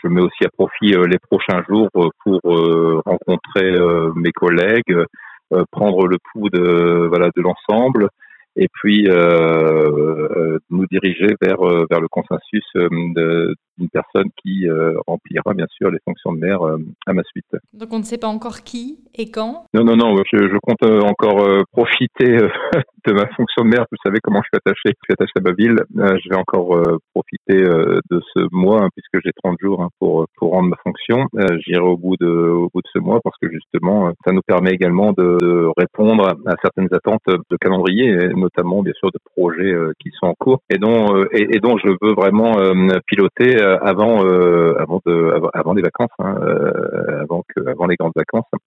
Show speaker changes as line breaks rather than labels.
Je mets aussi à profit les prochains jours pour rencontrer mes collègues, prendre le pouls de l'ensemble et puis nous diriger vers le consensus d'une personne qui remplira bien sûr les fonctions de maire à ma suite.
Donc on ne sait pas encore qui et quand?
Non, je compte encore profiter de ma fonction de maire. Vous savez comment je suis attaché à ma ville. Je vais encore profiter de ce mois, hein, puisque j'ai 30 jours, hein, pour rendre ma fonction. J'irai au bout de ce mois parce que justement, ça nous permet également de répondre à certaines attentes de calendrier, et notamment bien sûr de projets qui sont en cours et dont je veux vraiment piloter avant les vacances, hein, avant les grandes vacances.